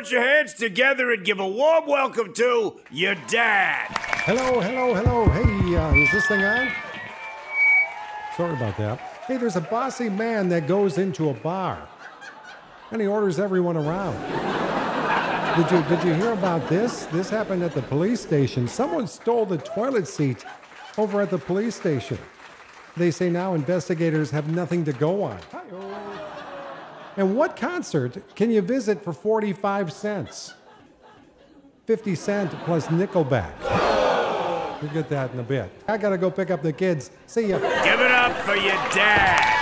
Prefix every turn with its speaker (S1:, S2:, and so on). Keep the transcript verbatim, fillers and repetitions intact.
S1: put your hands together and give a warm welcome to your dad.
S2: Hello, hello, hello. Hey, uh, is this thing on? Sorry about that. Hey, there's a bossy man that goes into a bar, and he orders everyone around. Did you did you hear about this? This happened at the police station. Someone stole the toilet seat over at the police station. They say now investigators have nothing to go on. And what concert can you visit for forty-five cents? fifty cent plus Nickelback. We'll get that in a bit. I gotta go pick up the kids. See ya.
S1: Give it up for your dad.